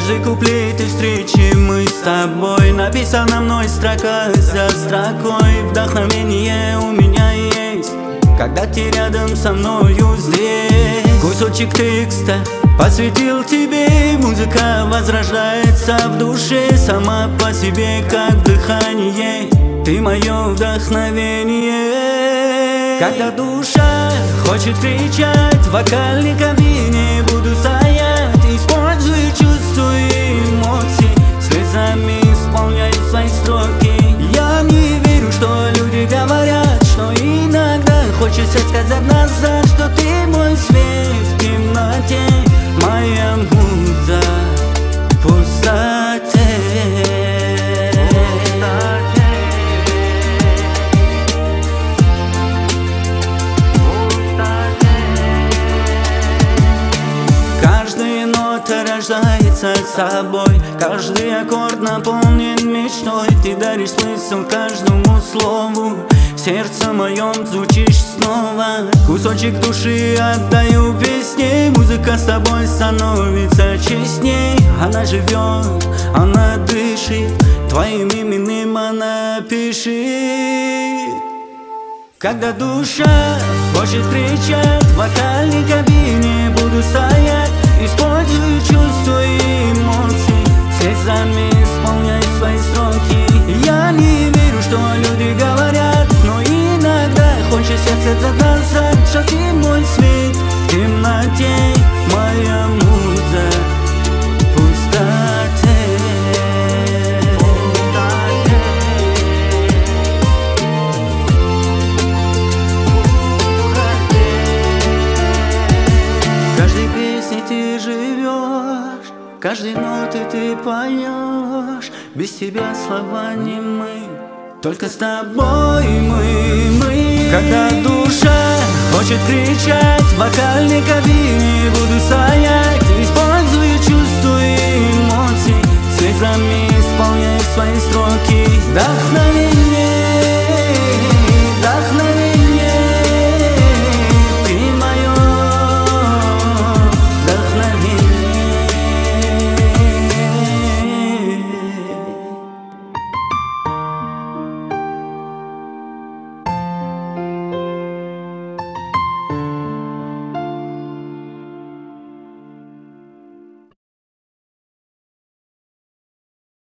Каждый куплет и встречи мы с тобой написана мной строка за строкой. Вдохновение у меня есть, когда ты рядом со мною здесь. Кусочек текста посвятил тебе, музыка возрождается в душе сама по себе, как дыхание. Ты мое вдохновение. Когда душа хочет кричать, в вокальной кабине буду стоять, используя чувства и эмоции, слезами исполняю свои строки. Я не верю, что люди говорят, что иногда хочется сказать назад, что ты мой свет в темноте, моя муза в пустоте. Каждая нота рождается собой, каждый аккорд наполнен мечтой. Ты даришь смысл каждому слову, в сердце моем звучишь снова. Кусочек души отдаю песне, музыка с тобой становится честней. Она живет, она дышит, твоим именем она пишет. Когда душа хочет кричать, в вокальной кабине буду стоять, использую чувства и эмоции, слезами исполняю свои строки. Я не верю, что люди говорят, но иногда хочется сказать назад, что ты мой свет в темноте, моя муза в пустоте. В каждой песне ты живешь, каждой ноты ты поешь. Без тебя слова не мы, только с тобой мы. Когда душа хочет кричать, в вокальной кабине буду стоять, используя чувства и эмоции, слезами исполняю свои строки. Вдохновение